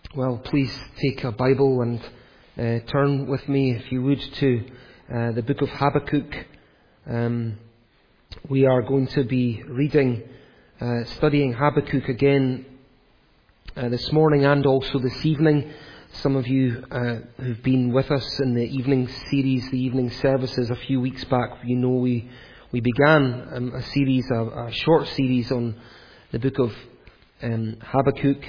Well, please take a Bible and turn with me, if you would, to the book of Habakkuk. We are going to be studying Habakkuk again this morning and also this evening. Some of you who've been with us in the evening series, the evening services a few weeks back, you know we began a short series on the book of Habakkuk,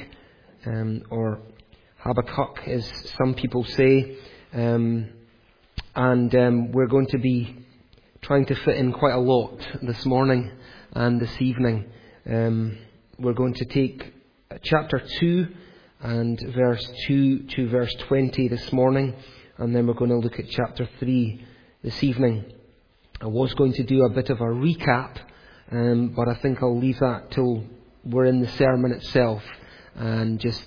or Habakkuk, as some people say, and we're going to be trying to fit in quite a lot this morning and this evening. We're going to take chapter 2 and verse 2 to verse 20 this morning, and then we're going to look at chapter 3 this evening. I was going to do a bit of a recap, but I think I'll leave that till we're in the sermon itself and just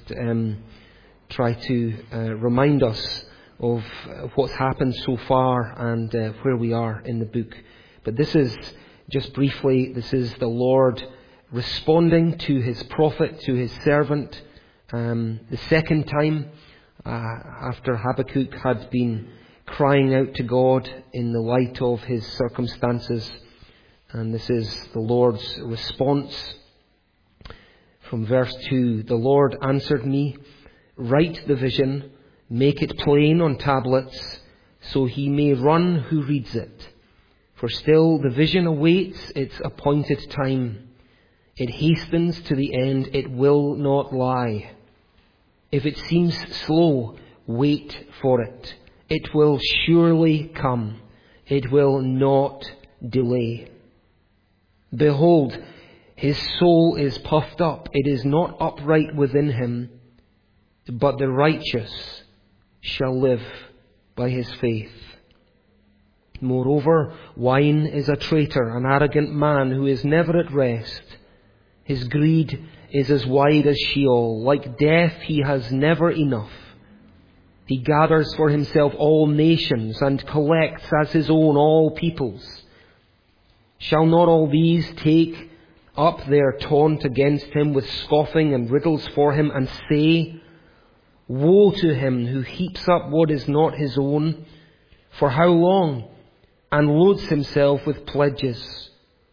try to remind us of what's happened so far and where we are in the book. But this is, just briefly, this is the Lord responding to His prophet, to His servant, the second time after Habakkuk had been crying out to God in the light of his circumstances. And this is the Lord's response. From verse 2, "The Lord answered me, write the vision, make it plain on tablets, so he may run who reads it. For still the vision awaits its appointed time. It hastens to the end, it will not lie. If it seems slow, wait for it. It will surely come. It will not delay. Behold, his soul is puffed up. It is not upright within him, but the righteous shall live by his faith. Moreover, wine is a traitor, an arrogant man who is never at rest. His greed is as wide as Sheol. Like death, he has never enough. He gathers for himself all nations and collects as his own all peoples. Shall not all these take up their taunt against him with scoffing and riddles for him and say, woe to him who heaps up what is not his own, for how long, and loads himself with pledges?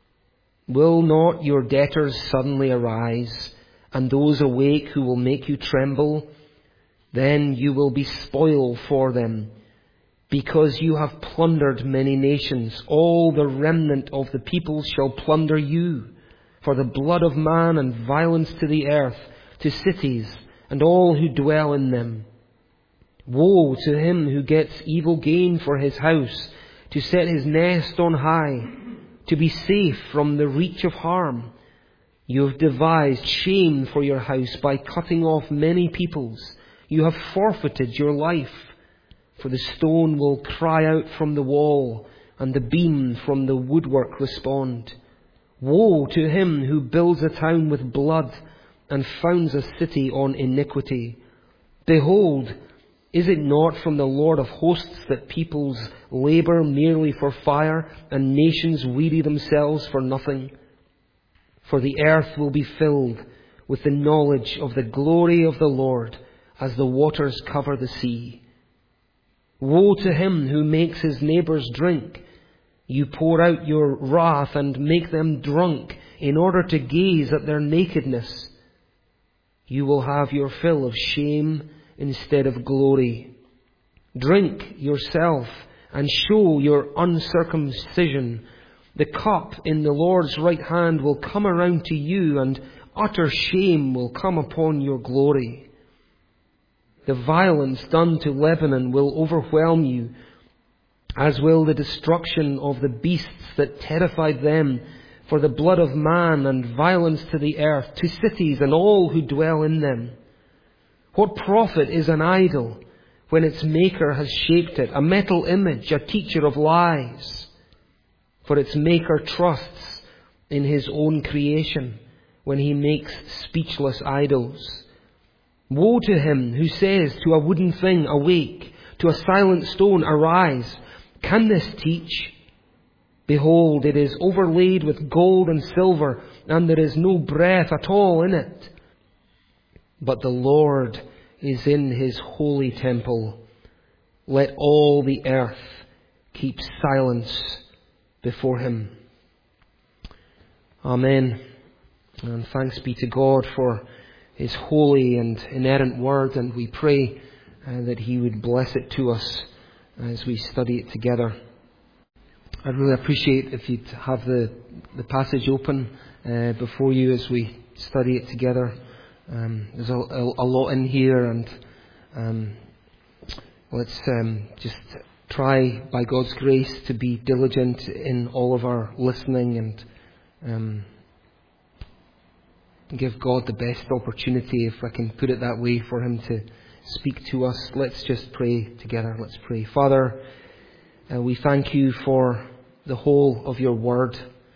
Will not your debtors suddenly arise, and those awake who will make you tremble? Then you will be spoil for them, because you have plundered many nations. All the remnant of the peoples shall plunder you, for the blood of man and violence to the earth, to cities and all who dwell in them. Woe to him who gets evil gain for his house, to set his nest on high, to be safe from the reach of harm. You have devised shame for your house by cutting off many peoples. You have forfeited your life, for the stone will cry out from the wall, and the beam from the woodwork respond. Woe to him who builds a town with blood and founds a city on iniquity. Behold, is it not from the Lord of hosts that peoples labour merely for fire, and nations weary themselves for nothing? For the earth will be filled with the knowledge of the glory of the Lord, as the waters cover the sea. Woe to him who makes his neighbours drink. You pour out your wrath and make them drunk in order to gaze at their nakedness. You will have your fill of shame instead of glory. Drink yourself and show your uncircumcision. The cup in the Lord's right hand will come around to you, and utter shame will come upon your glory. The violence done to Lebanon will overwhelm you, as will the destruction of the beasts that terrified them, for the blood of man and violence to the earth, to cities and all who dwell in them. What profit is an idol when its maker has shaped it, a metal image, a teacher of lies? For its maker trusts in his own creation when he makes speechless idols. Woe to him who says to a wooden thing, awake, to a silent stone, arise. Can this teach? Behold, it is overlaid with gold and silver, and there is no breath at all in it. But the Lord is in His holy temple. Let all the earth keep silence before Him. Amen. And thanks be to God for His holy and inerrant word, and we pray that He would bless it to us as we study it together. I'd really appreciate if you'd have the passage open before you as we study it together. There's a lot in here, and let's just try, by God's grace, to be diligent in all of our listening and give God the best opportunity, if I can put it that way, for Him to speak to us. Let's just pray together. Let's pray. Father, we thank You for the whole of Your word.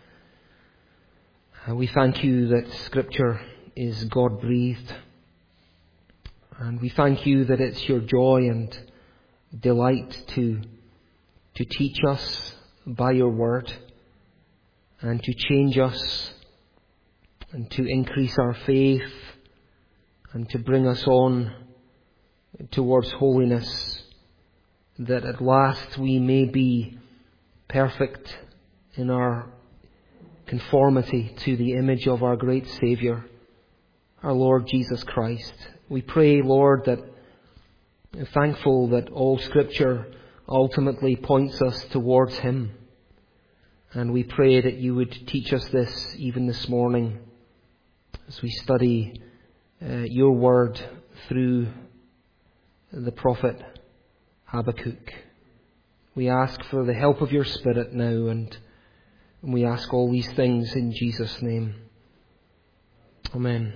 We thank You that Scripture is God-breathed. And we thank You that it's Your joy and delight to teach us by Your word and to change us and to increase our faith and to bring us on towards holiness, that at last we may be perfect in our conformity to the image of our great Saviour, our Lord Jesus Christ. We pray, Lord, that thankful that all Scripture ultimately points us towards Him. And we pray that You would teach us this even this morning as we study Your word through the prophet Habakkuk. We ask for the help of Your Spirit now, and we ask all these things in Jesus' name. Amen.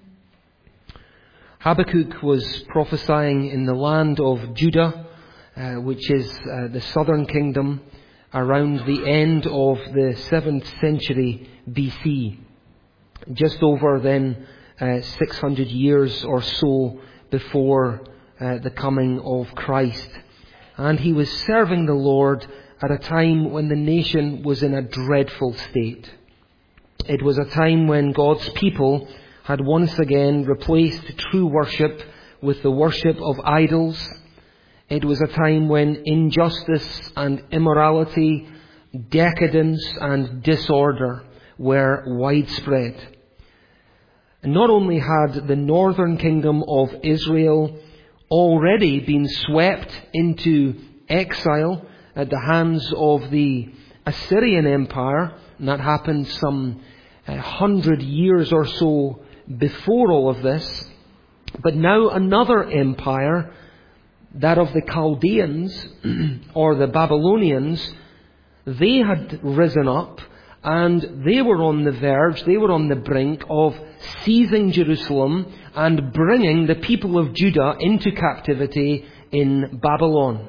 Habakkuk was prophesying in the land of Judah, which is the southern kingdom, around the end of the 7th century BC. Just over then 600 years or so before the coming of Christ. And he was serving the Lord at a time when the nation was in a dreadful state. It was a time when God's people had once again replaced true worship with the worship of idols. It was a time when injustice and immorality, decadence and disorder were widespread. And not only had the northern kingdom of Israel already been swept into exile at the hands of the Assyrian Empire, and that happened some 100 years or so before all of this, but now another empire, that of the Chaldeans or the Babylonians, they had risen up and they were on the verge, they were on the brink of seizing Jerusalem and bringing the people of Judah into captivity in Babylon.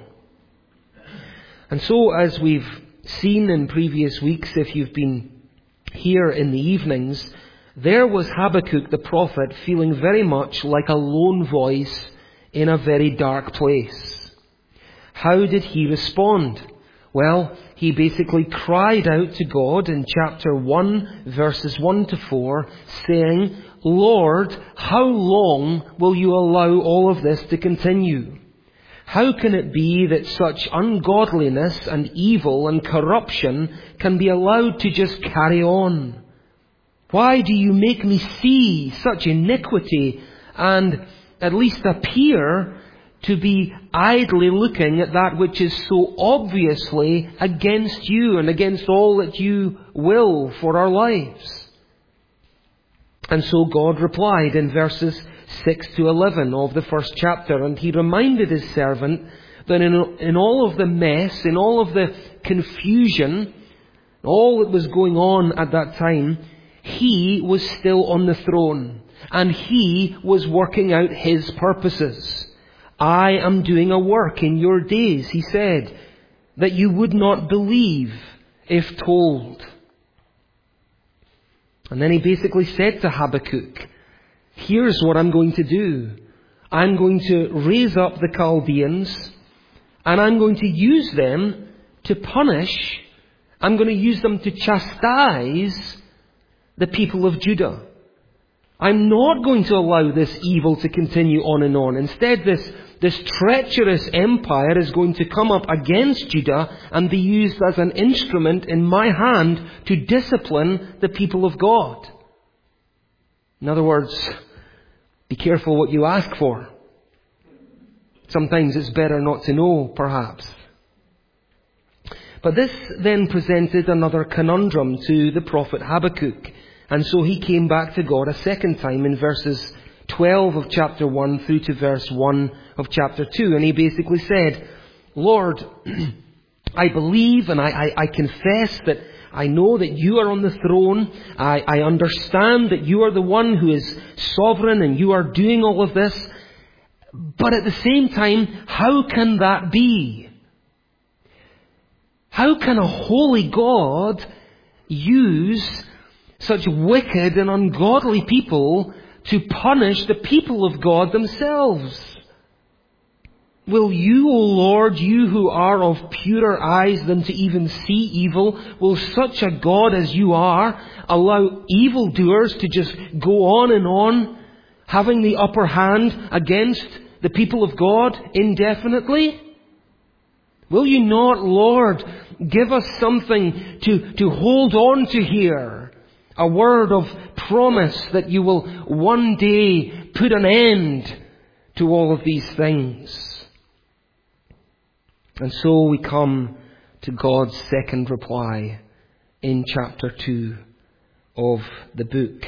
And so, as we've seen in previous weeks, if you've been here in the evenings, there was Habakkuk the prophet feeling very much like a lone voice in a very dark place. How did he respond? Well, he basically cried out to God in chapter 1, verses 1 to 4, saying, "Lord, how long will You allow all of this to continue? How can it be that such ungodliness and evil and corruption can be allowed to just carry on? Why do You make me see such iniquity and at least appear to be idly looking at that which is so obviously against You and against all that You will for our lives?" And so God replied in verses 6 to 11 of the first chapter, and He reminded His servant that in all of the mess, in all of the confusion, all that was going on at that time, He was still on the throne, and He was working out His purposes. "I am doing a work in your days," He said, "that you would not believe if told." And then He basically said to Habakkuk, "Here's what I'm going to do. I'm going to raise up the Chaldeans, and I'm going to use them to punish. I'm going to use them to chastise the people of Judah. I'm not going to allow this evil to continue on and on. Instead, this treacherous empire is going to come up against Judah and be used as an instrument in my hand to discipline the people of God. In other words, be careful what you ask for. Sometimes it's better not to know, perhaps. But this then presented another conundrum to the prophet Habakkuk. And so he came back to God a second time in verses 12 of chapter 1 through to verse 1 of chapter 2. And he basically said, Lord, I believe and I confess that I know that you are on the throne. I understand that you are the one who is sovereign and you are doing all of this. But at the same time, how can that be? How can a holy God use such wicked and ungodly people to punish the people of God themselves? Will you, O Lord, you who are of purer eyes than to even see evil, will such a God as you are allow evildoers to just go on, having the upper hand against the people of God indefinitely? Will you not, Lord, give us something to hold on to here? A word of promise that you will one day put an end to all of these things. And so we come to God's second reply in chapter 2 of the book.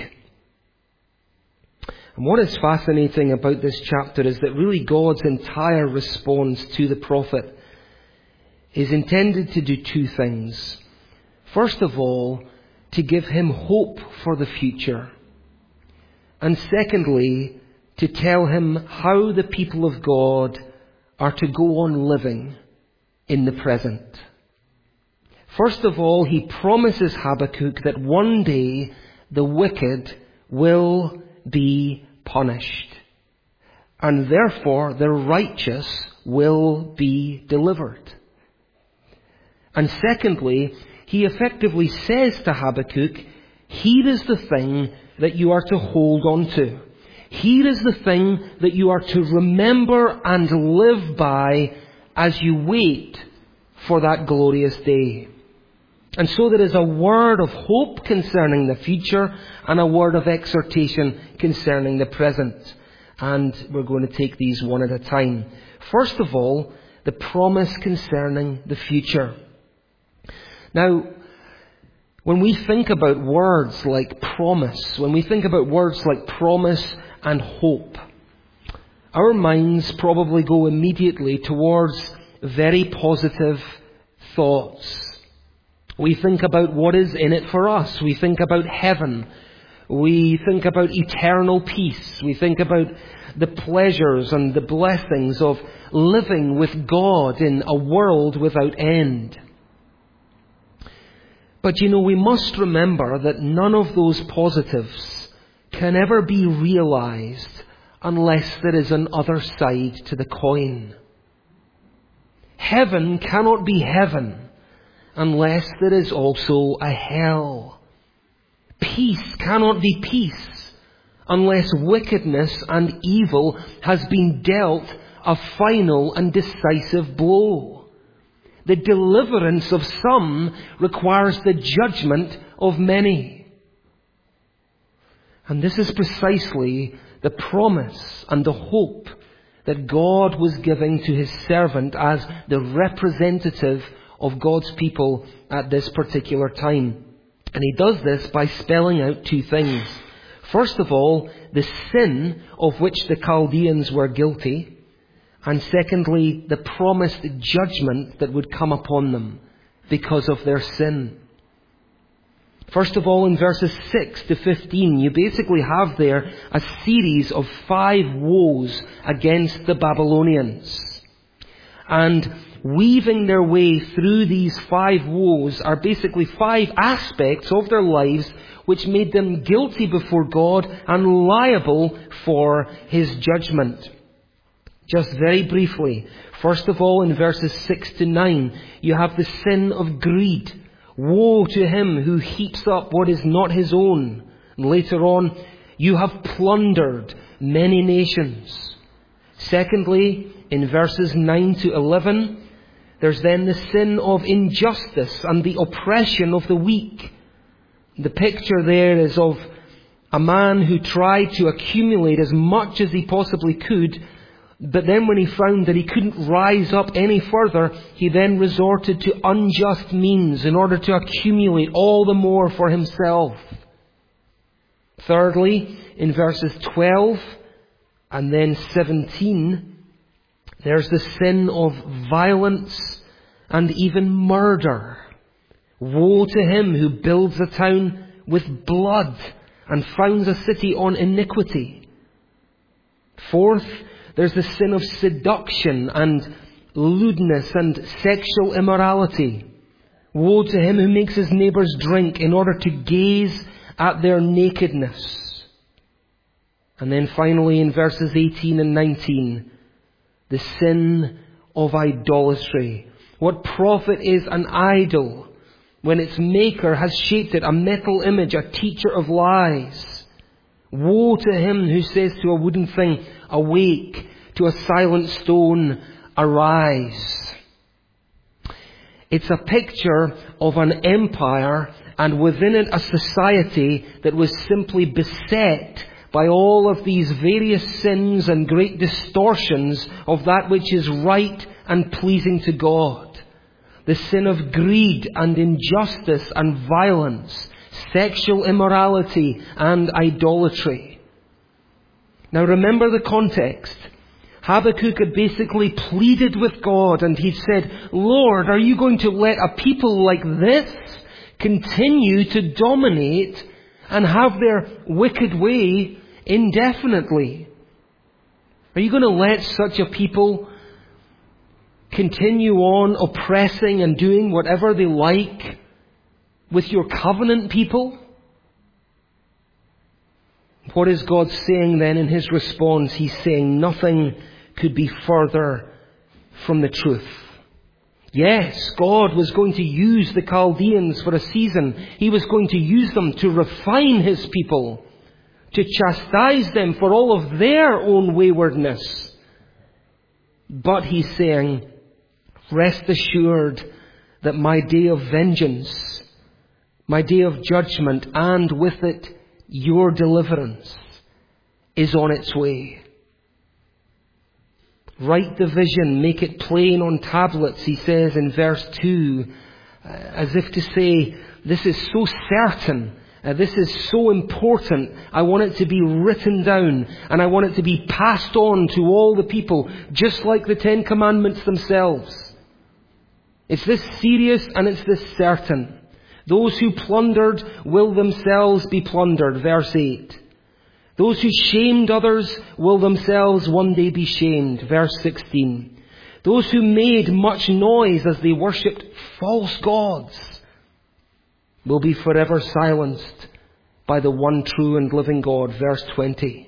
And what is fascinating about this chapter is that really God's entire response to the prophet is intended to do two things. First of all, to give him hope for the future. And secondly, to tell him how the people of God are to go on living in the present. First of all, he promises Habakkuk that one day the wicked will be punished. And therefore the righteous will be delivered. And secondly, he effectively says to Habakkuk, here is the thing that you are to hold on to. Here is the thing that you are to remember and live by as you wait for that glorious day. And so there is a word of hope concerning the future and a word of exhortation concerning the present. And we're going to take these one at a time. First of all, the promise concerning the future. Now, when we think about words like promise, when we think about words like promise and hope, our minds probably go immediately towards very positive thoughts. We think about what is in it for us. We think about heaven. We think about eternal peace. We think about the pleasures and the blessings of living with God in a world without end. But we must remember that none of those positives can ever be realized unless there is an other side to the coin. Heaven cannot be heaven unless there is also a hell. Peace cannot be peace unless wickedness and evil has been dealt a final and decisive blow. The deliverance of some requires the judgment of many. And this is precisely the promise and the hope that God was giving to his servant as the representative of God's people at this particular time. And he does this by spelling out two things. First of all, the sin of which the Chaldeans were guilty. And secondly, the promised judgment that would come upon them because of their sin. First of all, in verses 6 to 15, you basically have there a series of 5 woes against the Babylonians. And weaving their way through these 5 woes are basically 5 aspects of their lives which made them guilty before God and liable for his judgment. Just very briefly, first of all, in verses 6 to 9, you have the sin of greed. Woe to him who heaps up what is not his own. And later on, You have plundered many nations. Secondly, in verses 9 to 11, there's then the sin of injustice and the oppression of the weak. The picture there is of a man who tried to accumulate as much as he possibly could, but then when he found that he couldn't rise up any further, he then resorted to unjust means in order to accumulate all the more for himself. Thirdly, in verses 12 and then 17, there's the sin of violence and even murder. Woe to him who builds a town with blood and founds a city on iniquity. Fourth, there's the sin of seduction and lewdness and sexual immorality. Woe to him who makes his neighbours drink in order to gaze at their nakedness. And then finally in verses 18 and 19, the sin of idolatry. What profit is an idol when its maker has shaped it a metal image, a teacher of lies? Woe to him who says to a wooden thing, awake, to a silent stone, arise. It's a picture of an empire and within it a society that was simply beset by all of these various sins and great distortions of that which is right and pleasing to God. The sin of greed and injustice and violence, sexual immorality and idolatry. Now remember the context. Habakkuk had basically pleaded with God and he said, Lord, are you going to let a people like this continue to dominate and have their wicked way indefinitely? Are you going to let such a people continue on oppressing and doing whatever they like with your covenant people? What is God saying then in his response? He's saying nothing could be further from the truth. Yes, God was going to use the Chaldeans for a season. He was going to use them to refine his people, to chastise them for all of their own waywardness. But he's saying, rest assured that my day of vengeance, my day of judgment, and with it your deliverance, is on its way. Write the vision, make it plain on tablets, he says in verse 2, as if to say, this is so certain, this is so important, I want it to be written down, and I want it to be passed on to all the people, just like the Ten Commandments themselves. It's this serious and it's this certain. Those who plundered will themselves be plundered, verse 8. Those who shamed others will themselves one day be shamed, verse 16. Those who made much noise as they worshipped false gods will be forever silenced by the one true and living God, verse 20.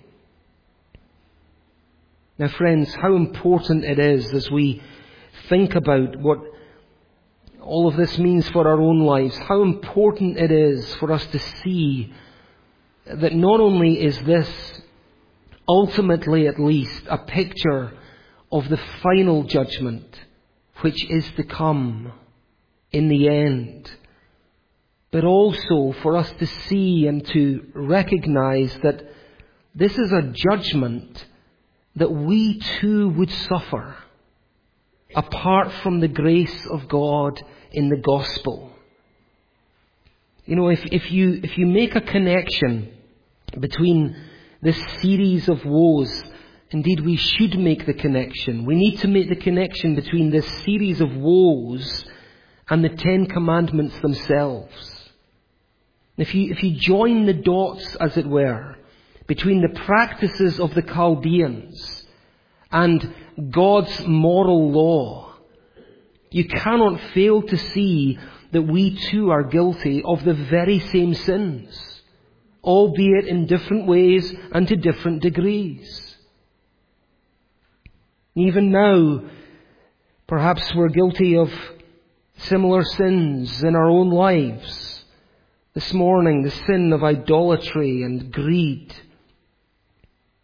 Now friends, how important it is as we think about what all of this means for our own lives, how important it is for us to see that not only is this, ultimately at least, a picture of the final judgment which is to come in the end, but also for us to see and to recognize that this is a judgment that we too would suffer apart from the grace of God in the gospel. You know, if you make a connection between this series of woes, indeed we should make the connection. We need to make the connection between this series of woes and the Ten Commandments themselves. If you join the dots, as it were, between the practices of the Chaldeans and God's moral law, you cannot fail to see that we too are guilty of the very same sins, albeit in different ways and to different degrees. Even now, perhaps we're guilty of similar sins in our own lives. This morning, the sin of idolatry and greed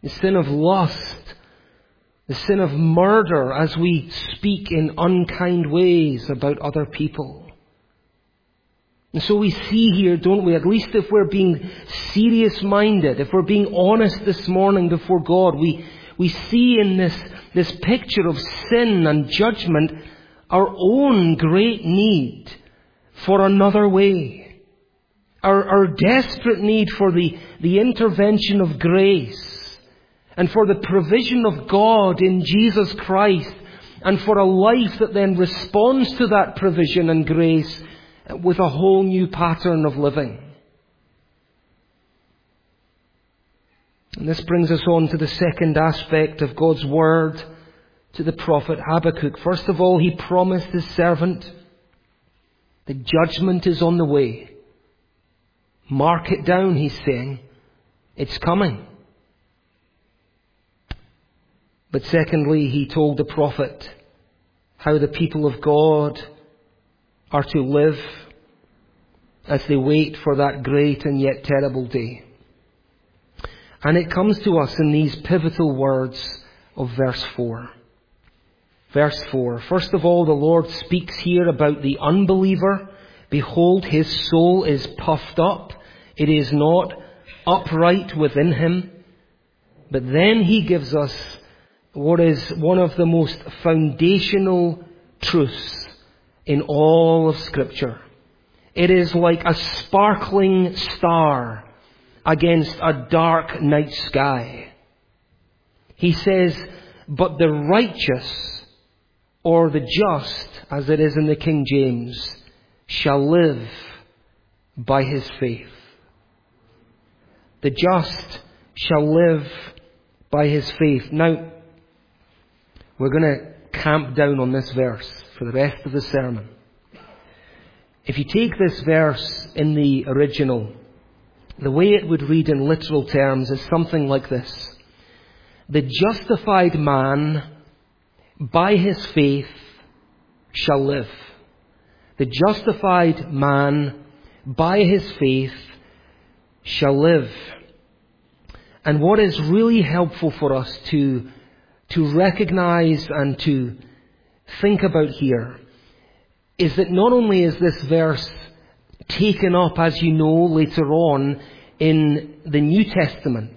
the sin of lust, the sin of murder as we speak in unkind ways about other people. And so we see here, don't we, at least if we're being serious-minded, if we're being honest this morning before God, we see in this picture of sin and judgment our own great need for another way. Our desperate need for the intervention of grace and for the provision of God in Jesus Christ and for a life that then responds to that provision and grace with a whole new pattern of living. And this brings us on to the second aspect of God's word to the prophet Habakkuk. First of all, he promised his servant that judgment is on the way. Mark it down, he's saying. It's coming. But secondly, he told the prophet how the people of God are to live as they wait for that great and yet terrible day. And it comes to us in these pivotal words of verse 4. Verse 4. First of all, the Lord speaks here about the unbeliever. Behold, his soul is puffed up. It is not upright within him. But then he gives us what is one of the most foundational truths in all of Scripture. It is like a sparkling star against a dark night sky. He says, but the righteous, or the just, as it is in the King James, shall live by his faith. The just shall live by his faith. Now, we're going to camp down on this verse for the rest of the sermon. If you take this verse in the original, the way it would read in literal terms is something like this. The justified man by his faith shall live. The justified man by his faith shall live. And what is really helpful for us to recognize and to think about here is that not only is this verse taken up, as you know, later on in the New Testament.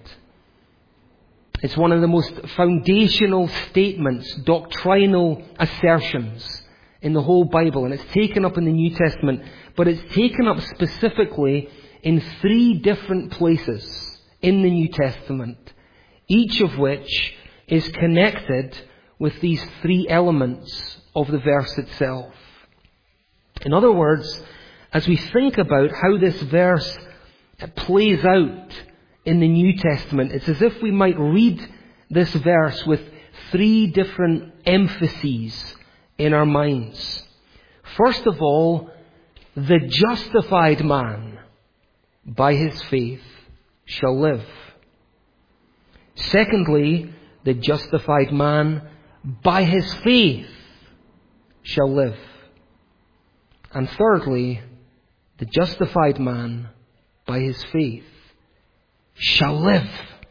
It's one of the most foundational statements, doctrinal assertions in the whole Bible, and it's taken up in the New Testament, but it's taken up specifically in 3 different places in the New Testament, each of which is connected with these 3 elements of the verse itself. In other words, as we think about how this verse plays out in the New Testament, it's as if we might read this verse with 3 different emphases in our minds. First of all, the justified man by his faith shall live. Secondly, the justified man by his faith shall live. And thirdly, the justified man by his faith shall live.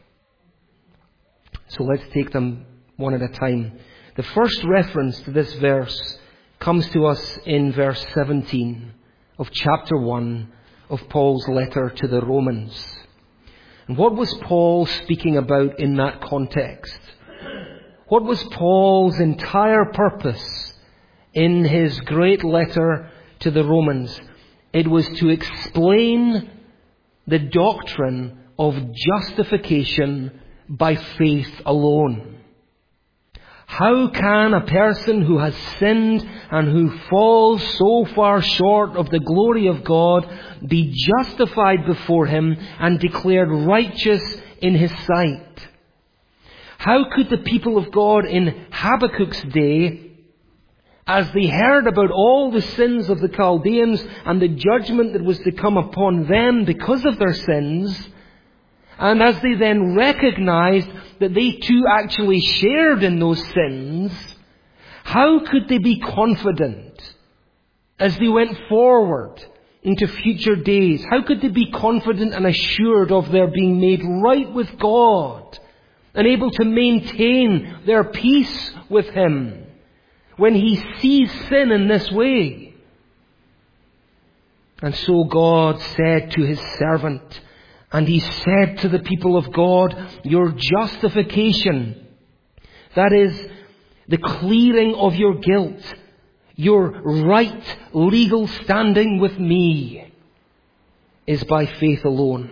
So let's take them one at a time. The first reference to this verse comes to us in verse 17 of chapter 1 of Paul's letter to the Romans. And what was Paul speaking about in that context? What was Paul's entire purpose in his great letter to the Romans? It was to explain the doctrine of justification by faith alone. How can a person who has sinned and who falls so far short of the glory of God be justified before Him and declared righteous in His sight? How could the people of God in Habakkuk's day, as they heard about all the sins of the Chaldeans and the judgment that was to come upon them because of their sins, and as they then recognized that they too actually shared in those sins, how could they be confident as they went forward into future days? How could they be confident and assured of their being made right with God and able to maintain their peace with Him when he sees sin in this way. And so God said to His servant, and He said to the people of God, your justification, that is, the clearing of your guilt, your right legal standing with me, is by faith alone.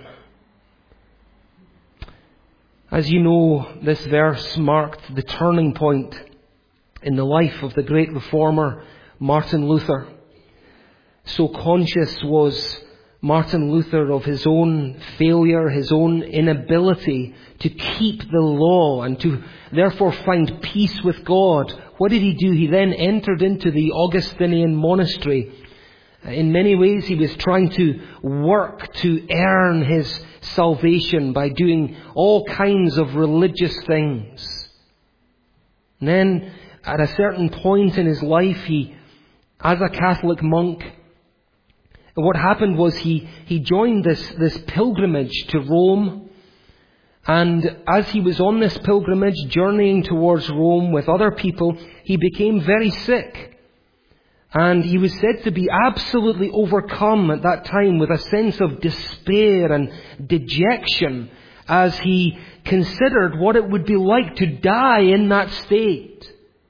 As you know, this verse marked the turning point in the life of the great reformer, Martin Luther. So conscious was Martin Luther of his own failure, his own inability to keep the law and to therefore find peace with God. What did he do? He then entered into the Augustinian monastery. In many ways, he was trying to work to earn his salvation by doing all kinds of religious things. And then, at a certain point in his life, he, as a Catholic monk, what happened was he joined this pilgrimage to Rome. And as he was on this pilgrimage, journeying towards Rome with other people, he became very sick. And he was said to be absolutely overcome at that time with a sense of despair and dejection as he considered what it would be like to die in that state.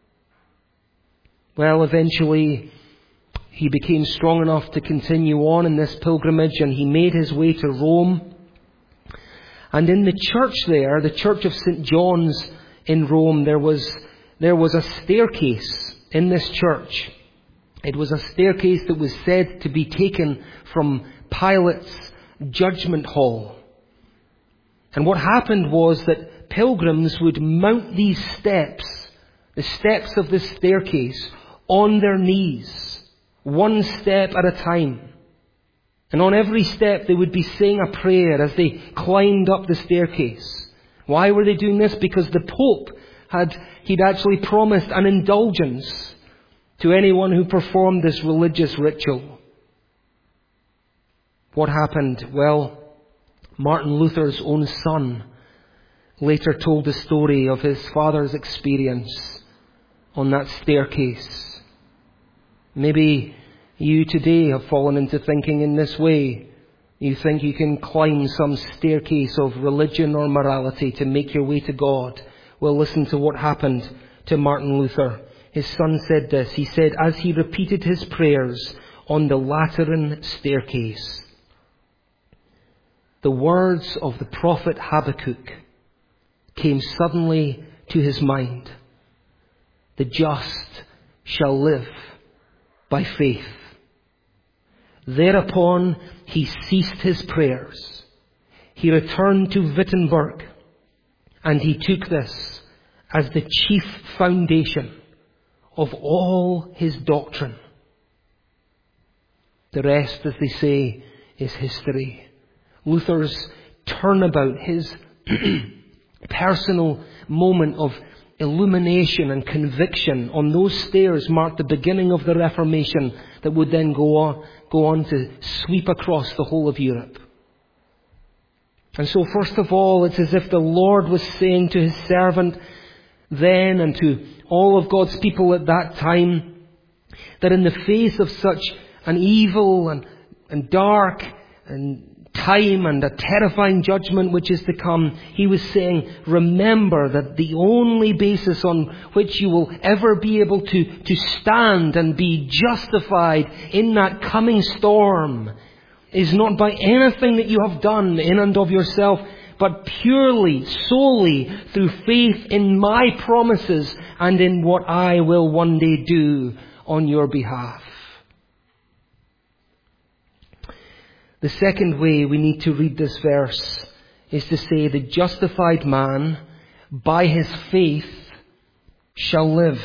Well, eventually he became strong enough to continue on in this pilgrimage, and he made his way to Rome. And in the church there, the Church of St. John's in Rome, there was a staircase in this church. It was a staircase that was said to be taken from Pilate's judgment hall. And what happened was that pilgrims would mount these steps, the steps of this staircase, on their knees, one step at a time. And on every step they would be saying a prayer as they climbed up the staircase. Why were they doing this? Because the Pope he'd actually promised an indulgence to anyone who performed this religious ritual. What happened? Well, Martin Luther's own son later told the story of his father's experience on that staircase. Maybe you today have fallen into thinking in this way. You think you can climb some staircase of religion or morality to make your way to God. Well, listen to what happened to Martin Luther. His son said this. He said, as he repeated his prayers on the Lateran staircase, the words of the prophet Habakkuk came suddenly to his mind. The just shall live by faith. Thereupon he ceased his prayers. He returned to Wittenberg, and he took this as the chief foundation of all his doctrine. The rest, as they say, is history. Luther's turnabout, his personal moment of illumination and conviction on those stairs marked the beginning of the Reformation that would then go on to sweep across the whole of Europe. And so first of all, it's as if the Lord was saying to His servant then and to all of God's people at that time that in the face of such an evil and dark and time and a terrifying judgment which is to come, He was saying, remember that the only basis on which you will ever be able to stand and be justified in that coming storm is not by anything that you have done in and of yourself, but purely, solely through faith in my promises and in what I will one day do on your behalf. The second way we need to read this verse is to say the justified man by his faith shall live.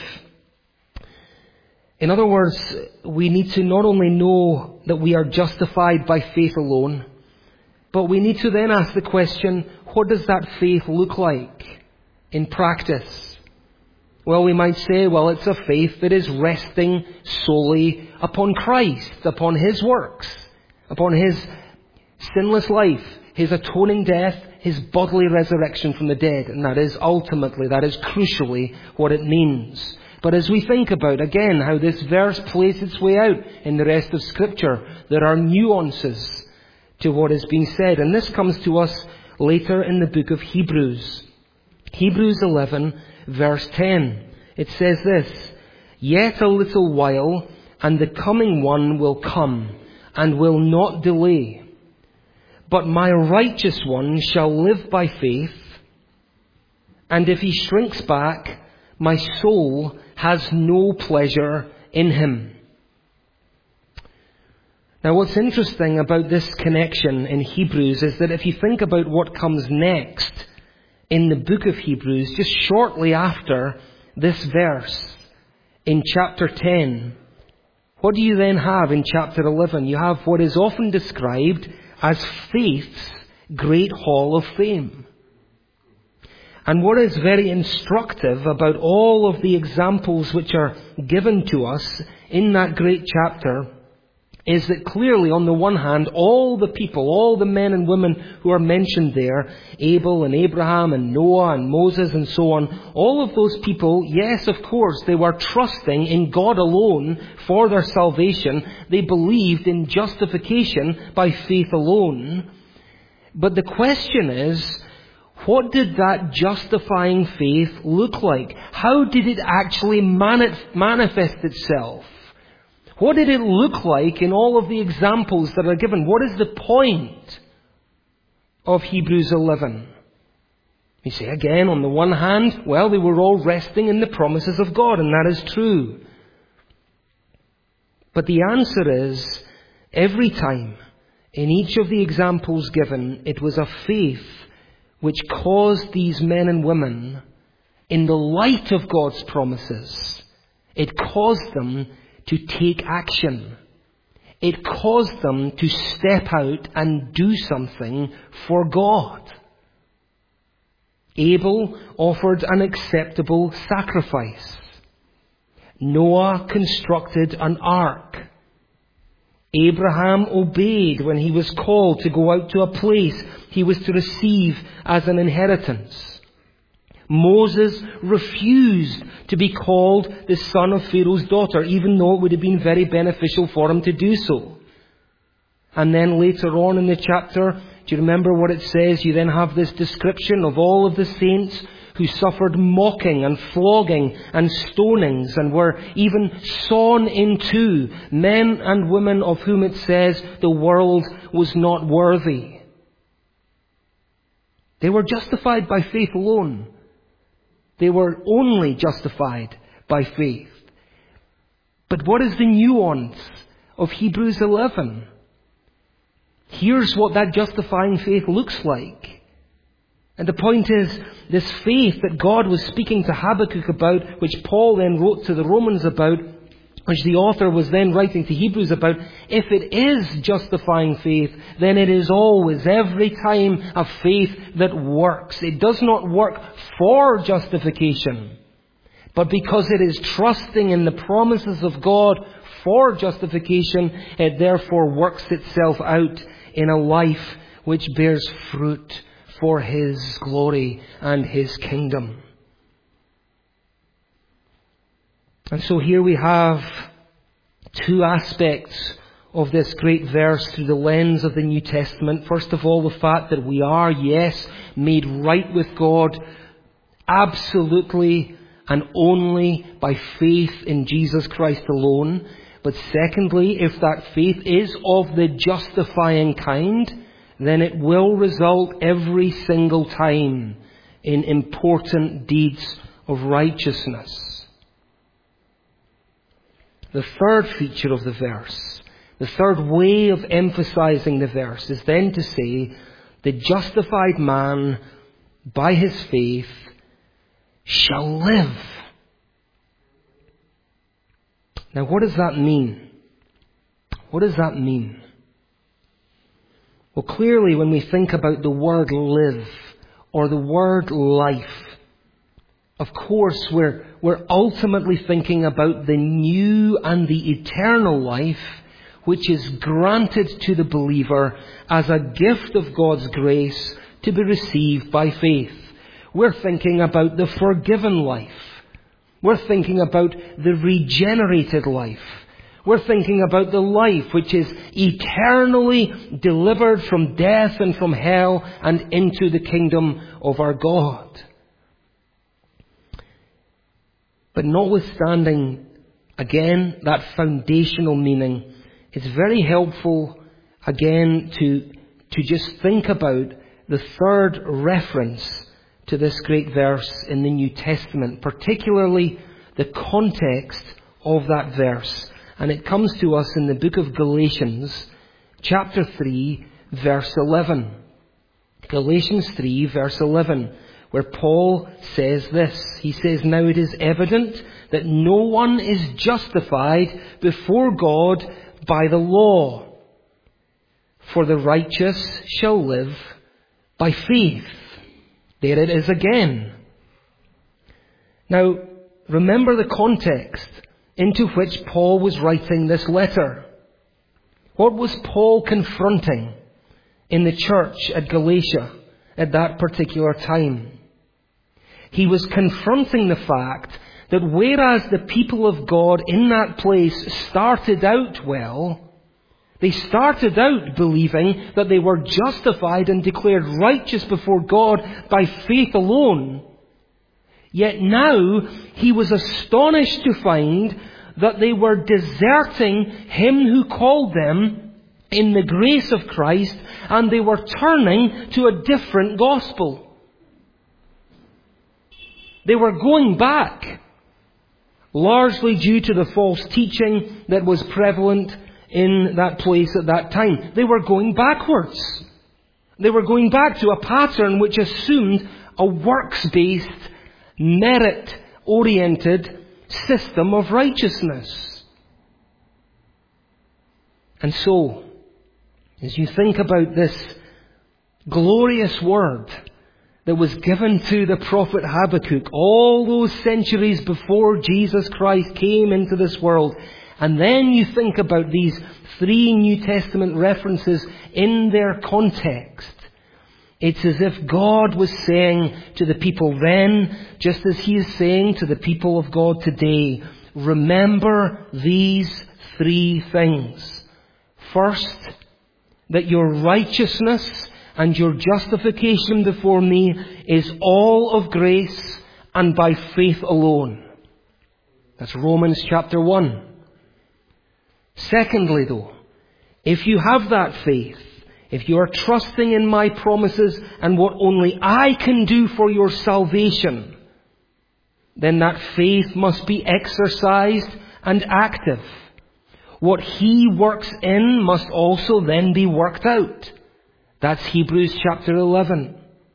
In other words, we need to not only know that we are justified by faith alone, but we need to then ask the question, what does that faith look like in practice? Well, we might say, well, it's a faith that is resting solely upon Christ, upon His works, upon His sinless life, His atoning death, his bodily resurrection from the dead. And that is crucially what it means. But as we think about, again, how this verse plays its way out in the rest of Scripture, there are nuances to what is being said. And this comes to us later in the book of Hebrews. Hebrews 11, verse 10. It says this, "Yet a little while, and the coming one will come, and will not delay. But my righteous one shall live by faith, and if he shrinks back, my soul has no pleasure in him." Now what's interesting about this connection in Hebrews is that if you think about what comes next in the book of Hebrews, just shortly after this verse, in chapter 10, what do you then have in chapter 11? You have what is often described as faith's great hall of fame. And what is very instructive about all of the examples which are given to us in that great chapter is that clearly, on the one hand, all the people, all the men and women who are mentioned there, Abel and Abraham and Noah and Moses and so on, all of those people, yes, of course, they were trusting in God alone for their salvation. They believed in justification by faith alone. But the question is, what did that justifying faith look like? How did it actually manifest itself? What did it look like in all of the examples that are given? What is the point of Hebrews 11? You say again, on the one hand, well, they were all resting in the promises of God, and that is true. But the answer is, every time, in each of the examples given, it was a faith which caused these men and women, in the light of God's promises, it caused them to take action. It caused them to step out and do something for God. Abel offered an acceptable sacrifice. Noah constructed an ark. Abraham obeyed when he was called to go out to a place he was to receive as an inheritance. Moses refused to be called the son of Pharaoh's daughter, even though it would have been very beneficial for him to do so. And then later on in the chapter, do you remember what it says? You then have this description of all of the saints who suffered mocking and flogging and stonings and were even sawn in two, men and women of whom it says the world was not worthy. They were justified by faith alone. They were only justified by faith. But what is the nuance of Hebrews 11? Here's what that justifying faith looks like. And the point is, this faith that God was speaking to Habakkuk about, which Paul then wrote to the Romans about, which the author was then writing to Hebrews about, if it is justifying faith, then it is always, every time, a faith that works. It does not work for justification, but because it is trusting in the promises of God for justification, it therefore works itself out in a life which bears fruit for His glory and His kingdom. And so here we have two aspects of this great verse through the lens of the New Testament. First of all, the fact that we are, yes, made right with God absolutely and only by faith in Jesus Christ alone. But secondly, if that faith is of the justifying kind, then it will result every single time in important deeds of righteousness. The third feature of the verse, the third way of emphasizing the verse, is then to say, the justified man by his faith shall live. Now what does that mean? What does that mean? Well, clearly when we think about the word live or the word life, of course we're ultimately thinking about the new and the eternal life which is granted to the believer as a gift of God's grace to be received by faith. We're thinking about the forgiven life. We're thinking about the regenerated life. We're thinking about the life which is eternally delivered from death and from hell and into the kingdom of our God. But notwithstanding, again, that foundational meaning, it's very helpful, again, to just think about the third reference to this great verse in the New Testament, particularly the context of that verse. And it comes to us in the book of Galatians, chapter 3, verse 11. Galatians 3, verse 11, where Paul says this. He says, "Now it is evident that no one is justified before God by the law, for the righteous shall live by faith." There it is again. Now, remember the context into which Paul was writing this letter. What was Paul confronting in the church at Galatia at that particular time? He was confronting the fact that whereas the people of God in that place started out well, they started out believing that they were justified and declared righteous before God by faith alone. Yet now he was astonished to find that they were deserting Him who called them in the grace of Christ, and they were turning to a different gospel. They were going back, largely due to the false teaching that was prevalent in that place at that time. They were going backwards. They were going back to a pattern which assumed a works-based, merit-oriented system of righteousness. And so, as you think about this glorious word that was given to the prophet Habakkuk all those centuries before Jesus Christ came into this world, and then you think about these 3 New Testament references in their context, it's as if God was saying to the people then, just as He is saying to the people of God today, remember these 3 things. First, that your righteousness and your justification before me is all of grace and by faith alone. That's Romans chapter 1. Secondly, though, if you have that faith, if you are trusting in my promises and what only I can do for your salvation, then that faith must be exercised and active. What He works in must also then be worked out. That's Hebrews chapter 11.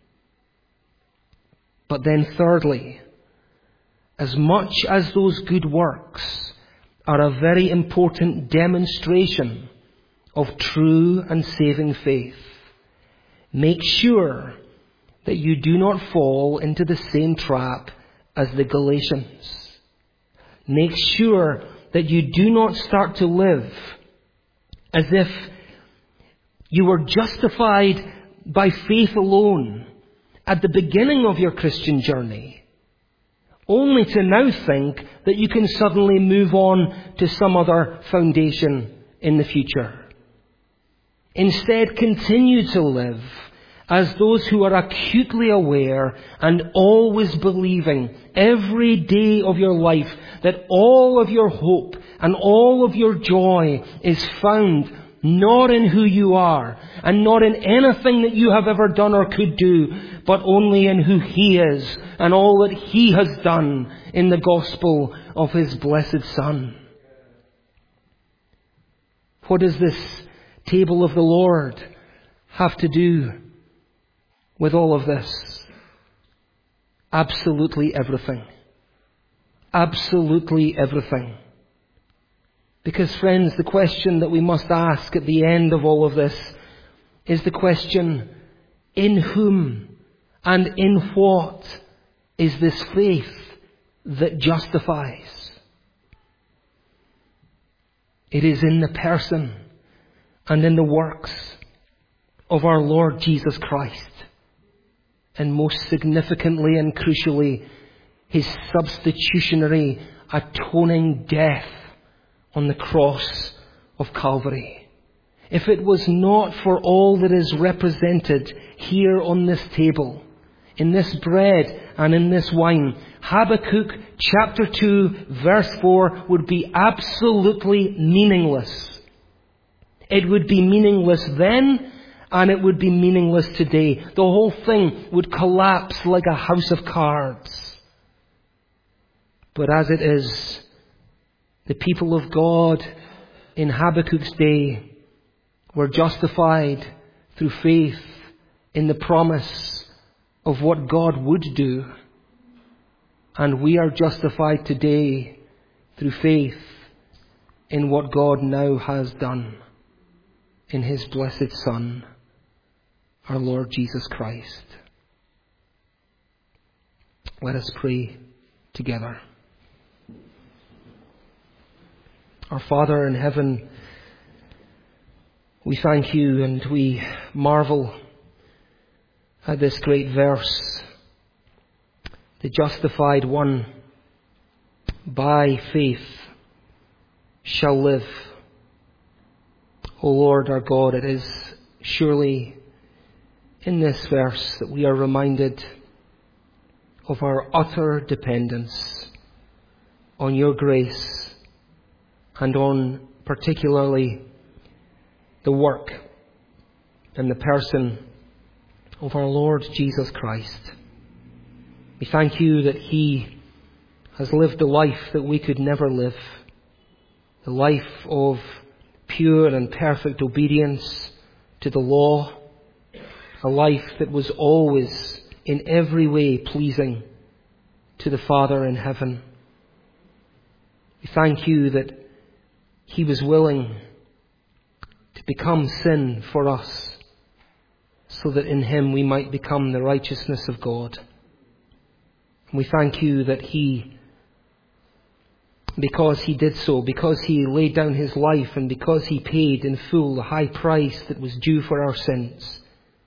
But then thirdly, as much as those good works are a very important demonstration of true and saving faith, make sure that you do not fall into the same trap as the Galatians. Make sure that you do not start to live as if you were justified by faith alone at the beginning of your Christian journey, only to now think that you can suddenly move on to some other foundation in the future. Instead, continue to live as those who are acutely aware and always believing every day of your life that all of your hope and all of your joy is found not in who you are and not in anything that you have ever done or could do, but only in who He is and all that He has done in the gospel of His blessed Son. What does this table of the Lord have to do with all of this? Absolutely everything. Absolutely everything. Because, friends, the question that we must ask at the end of all of this is the question, in whom and in what is this faith that justifies? It is in the person and in the works of our Lord Jesus Christ. and most significantly and crucially, his substitutionary atoning death on the cross of Calvary. If it was not for all that is represented here on this table, in this bread and in this wine, Habakkuk chapter 2 verse 4 would be absolutely meaningless. It would be meaningless then, and it would be meaningless today. The whole thing would collapse like a house of cards. But as it is, the people of God in Habakkuk's day were justified through faith in the promise of what God would do. And we are justified today through faith in what God now has done in His blessed Son, our Lord Jesus Christ. Let us pray together. Our Father in heaven, we thank you and we marvel at this great verse. The justified one by faith shall live. O Lord our God, it is surely in this verse that we are reminded of our utter dependence on your grace and on particularly the work and the person of our Lord Jesus Christ. We thank you that He has lived the life that we could never live, the life of pure and perfect obedience to the law, a life that was always in every way pleasing to the Father in heaven. We thank you that He was willing to become sin for us, so that in Him we might become the righteousness of God. And we thank you that He, because He did so, because He laid down His life, and because He paid in full the high price that was due for our sins,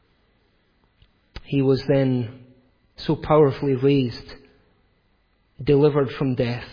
He was then so powerfully raised, delivered from death,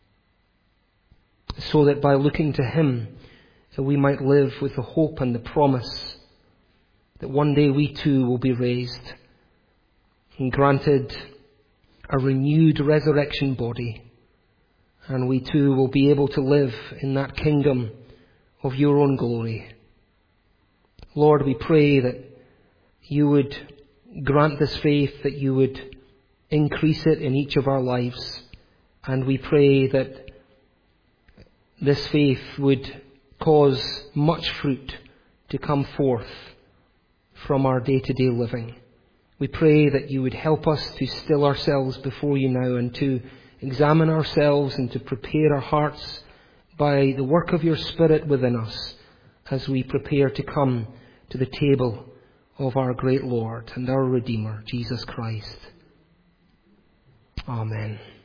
so that by looking to Him, that we might live with the hope and the promise that one day we too will be raised and granted a renewed resurrection body, and we too will be able to live in that kingdom of your own glory. Lord, we pray that you would grant this faith, that you would increase it in each of our lives, and we pray that this faith would cause much fruit to come forth from our day-to-day living. We pray that you would help us to still ourselves before you now and to examine ourselves and to prepare our hearts by the work of your Spirit within us as we prepare to come to the table of our great Lord and our Redeemer, Jesus Christ. Amen.